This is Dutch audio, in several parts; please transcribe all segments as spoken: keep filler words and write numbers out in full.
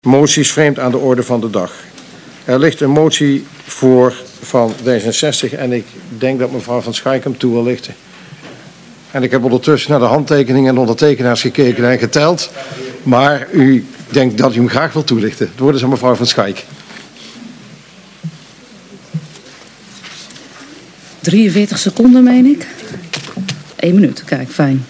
Moties vreemd aan de orde van de dag. Er ligt een motie voor van D zesenzestig en ik denk dat mevrouw Van Schaik hem toe wil lichten. En ik heb ondertussen naar de handtekeningen en ondertekenaars gekeken en geteld. Maar u denkt dat u hem graag wil toelichten. Het woord is aan mevrouw Van Schaik. drieënveertig seconden, meen ik. Eén minuut, kijk, fijn.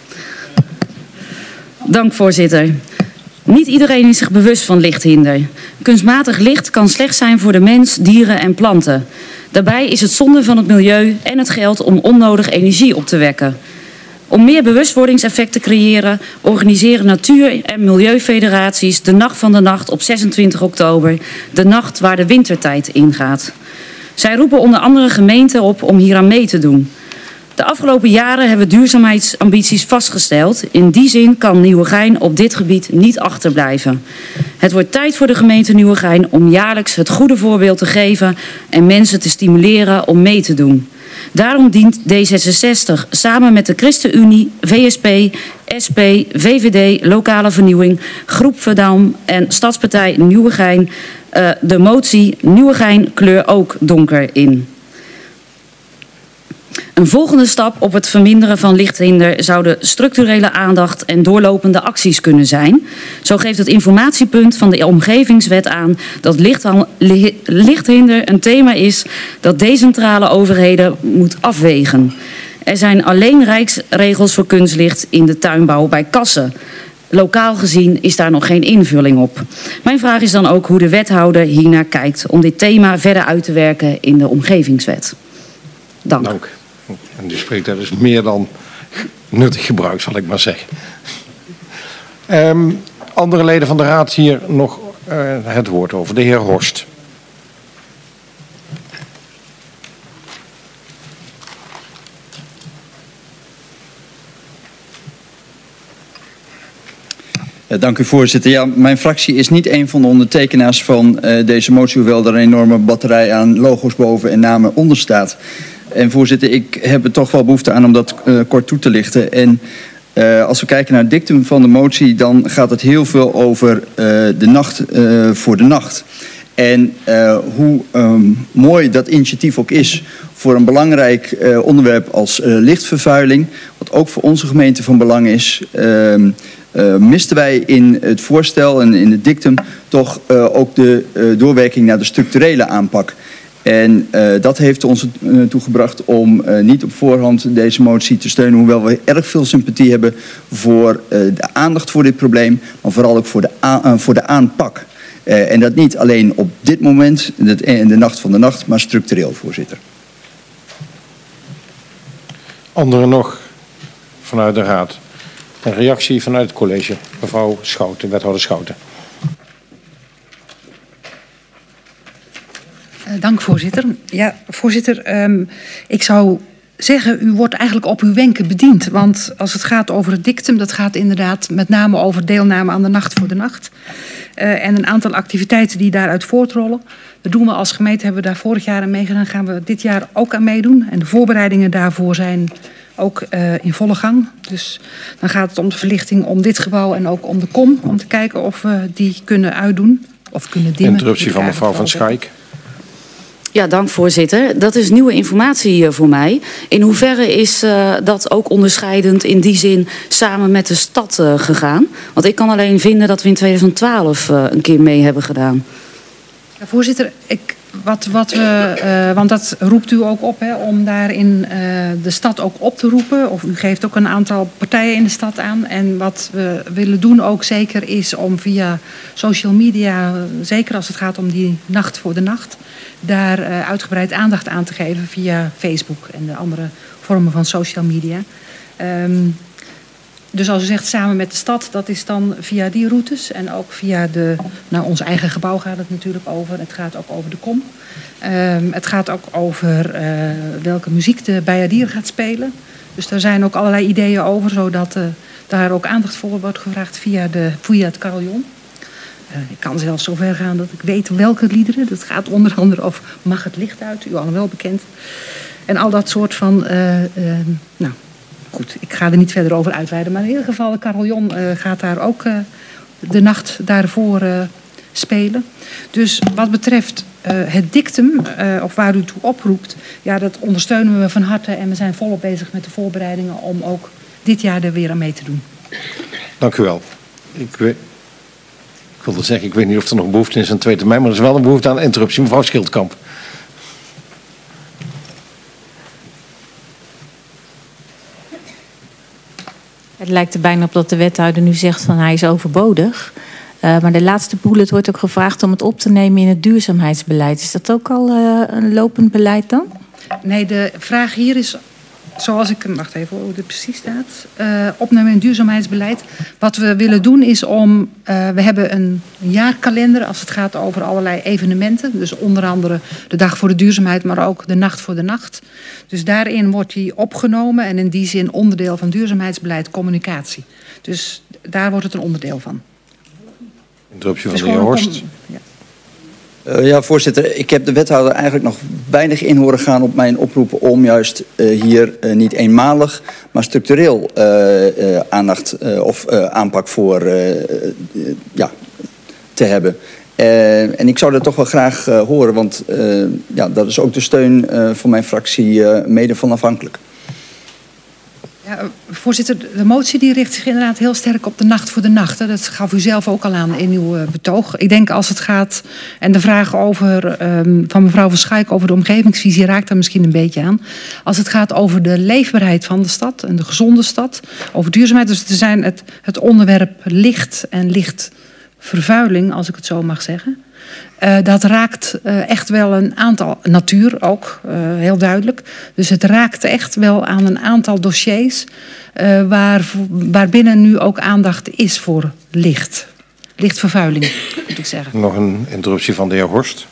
Dank, voorzitter. Niet iedereen is zich bewust van lichthinder. Kunstmatig licht kan slecht zijn voor de mens, dieren en planten. Daarbij is het zonde van het milieu en het geld om onnodig energie op te wekken. Om meer bewustwordingseffect te creëren, organiseren natuur- en milieufederaties de Nacht van de Nacht op zesentwintig oktober, de nacht waar de wintertijd ingaat. Zij roepen onder andere gemeenten op om hieraan mee te doen. De afgelopen jaren hebben we duurzaamheidsambities vastgesteld. In die zin kan Nieuwegein op dit gebied niet achterblijven. Het wordt tijd voor de gemeente Nieuwegein om jaarlijks het goede voorbeeld te geven en mensen te stimuleren om mee te doen. Daarom dient D zesenzestig samen met de ChristenUnie, V S P, S P, V V D, Lokale Vernieuwing, Groep Verdam en Stadspartij Nieuwegein uh, de motie Nieuwegein kleur ook donker in. Een volgende stap op het verminderen van lichthinder zouden structurele aandacht en doorlopende acties kunnen zijn. Zo geeft het informatiepunt van de Omgevingswet aan dat lichthinder een thema is dat decentrale overheden moet afwegen. Er zijn alleen rijksregels voor kunstlicht in de tuinbouw bij Kassen. Lokaal gezien is daar nog geen invulling op. Mijn vraag is dan ook hoe de wethouder hiernaar kijkt om dit thema verder uit te werken in de Omgevingswet. Dank. Dank. En die spreekt daar dus meer dan nuttig gebruik, zal ik maar zeggen. Um, andere leden van de raad hier nog uh, het woord over. De heer Horst. Ja, dank u, voorzitter. Ja, mijn fractie is niet een van de ondertekenaars van uh, deze motie, hoewel er een enorme batterij aan logo's boven en namen onder staat. En voorzitter, ik heb er toch wel behoefte aan om dat uh, kort toe te lichten. En uh, als we kijken naar het dictum van de motie, dan gaat het heel veel over uh, de nacht uh, voor de nacht. En uh, hoe um, mooi dat initiatief ook is voor een belangrijk uh, onderwerp als uh, lichtvervuiling, wat ook voor onze gemeente van belang is, uh, uh, misten wij in het voorstel en in het dictum toch uh, ook de uh, doorwerking naar de structurele aanpak. En uh, dat heeft ons uh, toegebracht om uh, niet op voorhand deze motie te steunen, hoewel we erg veel sympathie hebben voor uh, de aandacht voor dit probleem, maar vooral ook voor de, uh, voor de aanpak. Uh, en dat niet alleen op dit moment, in de nacht van de nacht, maar structureel, voorzitter. Anderen nog vanuit de raad. Een reactie vanuit het college. Mevrouw Schouten, wethouder Schouten. Dank, voorzitter. Ja, voorzitter, um, ik zou zeggen, u wordt eigenlijk op uw wenken bediend. Want als het gaat over het dictum, dat gaat inderdaad met name over deelname aan de Nacht voor de Nacht. Uh, en een aantal activiteiten die daaruit voortrollen. Dat doen we als gemeente, hebben we daar vorig jaar aan meegedaan. Gaan we dit jaar ook aan meedoen. En de voorbereidingen daarvoor zijn ook uh, in volle gang. Dus dan gaat het om de verlichting om dit gebouw en ook om de kom. Om te kijken of we die kunnen uitdoen. Of kunnen dimmen. Interruptie van mevrouw Van Schaik. Ja, dank, voorzitter. Dat is nieuwe informatie uh, voor mij. In hoeverre is uh, dat ook onderscheidend in die zin samen met de stad uh, gegaan? Want ik kan alleen vinden dat we in tweeduizend twaalf uh, een keer mee hebben gedaan. Ja, voorzitter, ik, wat, wat we, uh, want dat roept u ook op, hè, om daarin uh, de stad ook op te roepen. Of u geeft ook een aantal partijen in de stad aan. En wat we willen doen ook zeker is om via social media, zeker als het gaat om die Nacht voor de Nacht, daar uh, uitgebreid aandacht aan te geven via Facebook en de andere vormen van social media. Um, dus als u zegt samen met de stad, dat is dan via die routes en ook via de, nou, ons eigen gebouw gaat het natuurlijk over. Het gaat ook over de kom. Um, het gaat ook over uh, welke muziek de Bijadier gaat spelen. Dus daar zijn ook allerlei ideeën over, zodat uh, daar ook aandacht voor wordt gevraagd via, de, via het carillon. Uh, ik kan zelfs zo ver gaan dat ik weet welke liederen. Dat gaat onder andere over Mag het licht uit, u al wel bekend. En al dat soort van, uh, uh, nou goed, ik ga er niet verder over uitweiden. Maar in ieder geval, de carillon uh, gaat daar ook uh, de nacht daarvoor uh, spelen. Dus wat betreft uh, het dictum, uh, of waar u toe oproept, ja, dat ondersteunen we van harte. En we zijn volop bezig met de voorbereidingen om ook dit jaar er weer aan mee te doen. Dank u wel. Ik, weet, ik wilde zeggen, ik weet niet of er nog behoefte is aan tweede termijn, maar er is wel een behoefte aan interruptie. Mevrouw Schildkamp. Het lijkt er bijna op dat de wethouder nu zegt van hij is overbodig. Uh, maar de laatste bullet wordt ook gevraagd om het op te nemen in het duurzaamheidsbeleid. Is dat ook al uh, een lopend beleid dan? Nee, de vraag hier is, zoals ik, wacht even hoe het precies staat, uh, opnemen in het duurzaamheidsbeleid. Wat we willen doen is om, uh, we hebben een jaarkalender als het gaat over allerlei evenementen. Dus onder andere de dag voor de duurzaamheid, maar ook de nacht voor de nacht. Dus daarin wordt die opgenomen en in die zin onderdeel van duurzaamheidsbeleid communicatie. Dus daar wordt het een onderdeel van. Interruptie van Dus de heer Horst. om, ja. Uh, ja, voorzitter. Ik heb de wethouder eigenlijk nog weinig in horen gaan op mijn oproepen om juist uh, hier uh, niet eenmalig, maar structureel uh, uh, aandacht uh, of uh, aanpak voor uh, uh, ja, te hebben. Uh, en ik zou dat toch wel graag uh, horen, want uh, ja, dat is ook de steun uh, van mijn fractie uh, mede van afhankelijk. Ja, voorzitter, de motie die richt zich inderdaad heel sterk op de nacht voor de nacht. Hè. Dat gaf u zelf ook al aan in uw uh, betoog. Ik denk als het gaat, en de vraag over, um, van mevrouw Van Schaik over de omgevingsvisie raakt daar misschien een beetje aan. Als het gaat over de leefbaarheid van de stad en de gezonde stad, over duurzaamheid. Dus er zijn het, het onderwerp licht en lichtvervuiling, als ik het zo mag zeggen. Uh, dat raakt uh, echt wel een aantal, natuur ook, uh, heel duidelijk. Dus het raakt echt wel aan een aantal dossiers uh, waar, waarbinnen nu ook aandacht is voor licht. Lichtvervuiling, moet ik zeggen. Nog een interruptie van de heer Horst.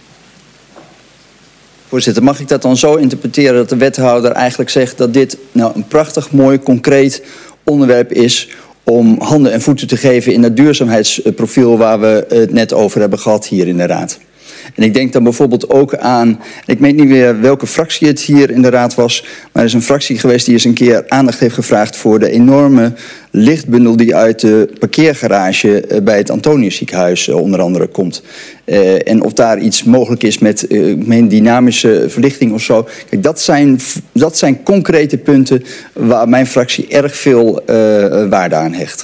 Voorzitter, mag ik dat dan zo interpreteren dat de wethouder eigenlijk zegt dat dit nou een prachtig, mooi, concreet onderwerp is om handen en voeten te geven in dat duurzaamheidsprofiel waar we het net over hebben gehad hier in de Raad. En ik denk dan bijvoorbeeld ook aan, ik weet niet meer welke fractie het hier in de Raad was, maar er is een fractie geweest die eens een keer aandacht heeft gevraagd voor de enorme lichtbundel die uit de parkeergarage bij het Antonius ziekenhuis onder andere komt. Uh, en of daar iets mogelijk is met uh, dynamische verlichting of zo. Kijk, dat zijn, dat zijn concrete punten waar mijn fractie erg veel uh, waarde aan hecht.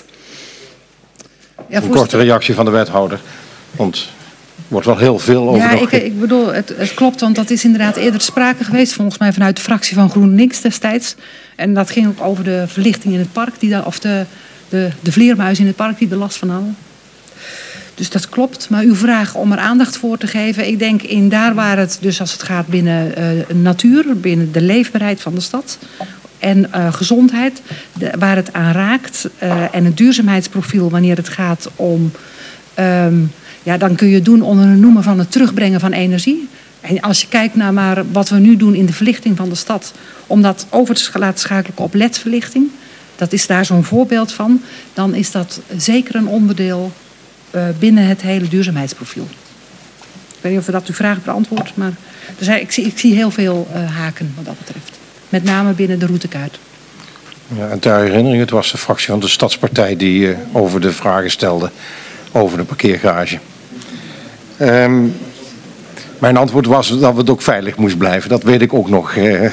Ja, een korte reactie van de wethouder. Want er wordt wel heel veel over. Ja, ik, ik bedoel, het, het klopt, want dat is inderdaad eerder sprake geweest, volgens mij vanuit de fractie van GroenLinks destijds. En dat ging ook over de verlichting in het park, die daar, of de, de, de vleermuizen in het park die er last van hadden. Dus dat klopt. Maar uw vraag om er aandacht voor te geven, ik denk in daar waar het, dus als het gaat binnen uh, natuur, binnen de leefbaarheid van de stad en uh, gezondheid, de, waar het aan raakt uh, en het duurzaamheidsprofiel wanneer het gaat om, um, ja, dan kun je doen onder het noemen van het terugbrengen van energie. En als je kijkt naar maar wat we nu doen in de verlichting van de stad, om dat over te laten schakelen op L E D-verlichting, dat is daar zo'n voorbeeld van, dan is dat zeker een onderdeel uh, binnen het hele duurzaamheidsprofiel. Ik weet niet of we dat uw vraag beantwoordt, maar dus ik, zie, ik zie heel veel uh, haken wat dat betreft. Met name binnen de routekaart. Ja, en ter herinnering, het was de fractie van de Stadspartij die uh, over de vragen stelde over de parkeergarage. Um, mijn antwoord was dat het ook veilig moest blijven. Dat weet ik ook nog. Uh.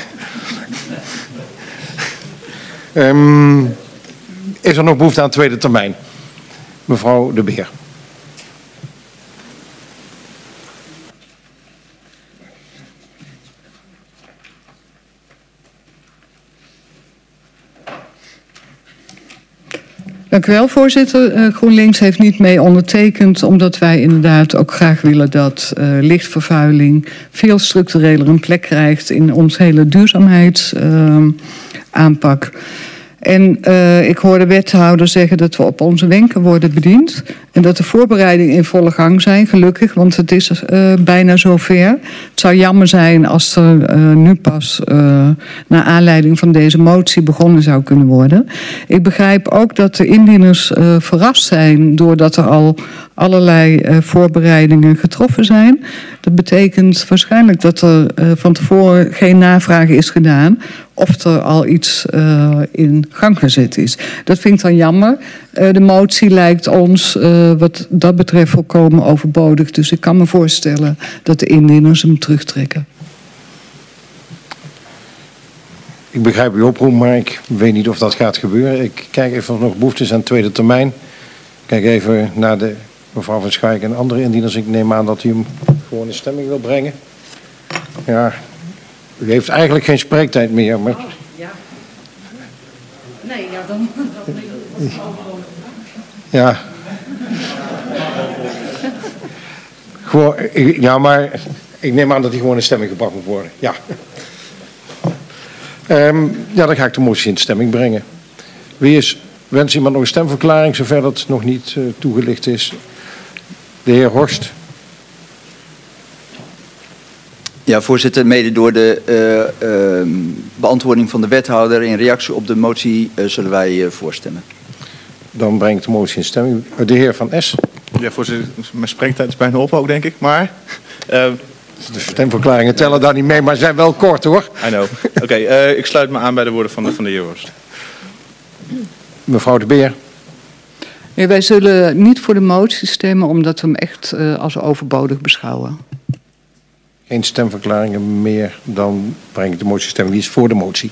um, is er nog behoefte aan tweede termijn? Mevrouw De Beer. Dank u wel, voorzitter. Uh, GroenLinks heeft niet mee ondertekend, omdat wij inderdaad ook graag willen dat uh, lichtvervuiling veel structureler een plek krijgt in ons hele duurzaamheidsaanpak. Uh, En uh, ik hoor de wethouder zeggen dat we op onze wenken worden bediend. En dat de voorbereidingen in volle gang zijn, gelukkig, want het is uh, bijna zover. Het zou jammer zijn als er uh, nu pas uh, naar aanleiding van deze motie begonnen zou kunnen worden. Ik begrijp ook dat de indieners uh, verrast zijn doordat er al allerlei uh, voorbereidingen getroffen zijn. Dat betekent waarschijnlijk dat er uh, van tevoren geen navraag is gedaan of er al iets uh, in gang gezet is. Dat vind ik dan jammer. Uh, de motie lijkt ons uh, wat dat betreft volkomen overbodig. Dus ik kan me voorstellen dat de indieners hem terugtrekken. Ik begrijp uw oproep, maar ik weet niet of dat gaat gebeuren. Ik kijk even of er nog behoefte is aan tweede termijn. Ik kijk even naar de mevrouw Van Schaik en andere indieners. Ik neem aan dat u hem gewoon in stemming wil brengen. Ja, u heeft eigenlijk geen spreektijd meer. Maar... Ja. Nee, ja, dan... Ja. Gewoon, ja, maar ik neem aan dat hij gewoon in stemming gebracht moet worden. Ja. Um, ja, dan ga ik de motie in stemming brengen. Wie is, wens iemand nog een stemverklaring, zover dat nog niet uh, toegelicht is? De heer Horst. Ja, voorzitter, mede door de uh, uh, beantwoording van de wethouder in reactie op de motie uh, zullen wij uh, voorstemmen. Dan breng ik de motie in stemming. De heer Van Es. Ja, voorzitter, mijn spreektijd is bijna op ook, denk ik, maar... Uh, De stemverklaringen tellen daar niet mee, maar zijn wel kort, hoor. I know. Oké, okay, uh, ik sluit me aan bij de woorden van de, van de heer Horst. Mevrouw De Beer. Ja, wij zullen niet voor de motie stemmen, omdat we hem echt uh, als overbodig beschouwen. Geen stemverklaringen meer, dan breng ik de motie in stemming. Wie is voor de motie?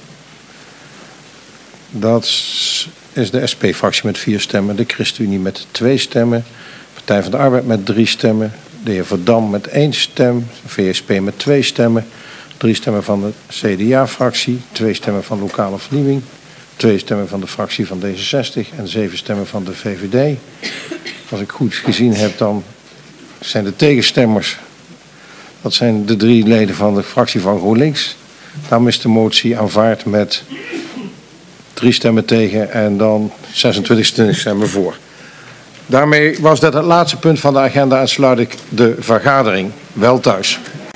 Dat is de S P-fractie met vier stemmen, de ChristenUnie met twee stemmen, Partij van de Arbeid met drie stemmen, de heer Verdam met één stem, V S P met twee stemmen, drie stemmen van de C D A-fractie, twee stemmen van Lokale Vernieuwing, twee stemmen van de fractie van D zesenzestig en zeven stemmen van de V V D. Als ik goed gezien heb, dan zijn de tegenstemmers, dat zijn de drie leden van de fractie van GroenLinks. Daarom is de motie aanvaard met drie stemmen tegen en dan zesentwintig stemmen voor. Daarmee was dat het laatste punt van de agenda en sluit ik de vergadering. Wel thuis.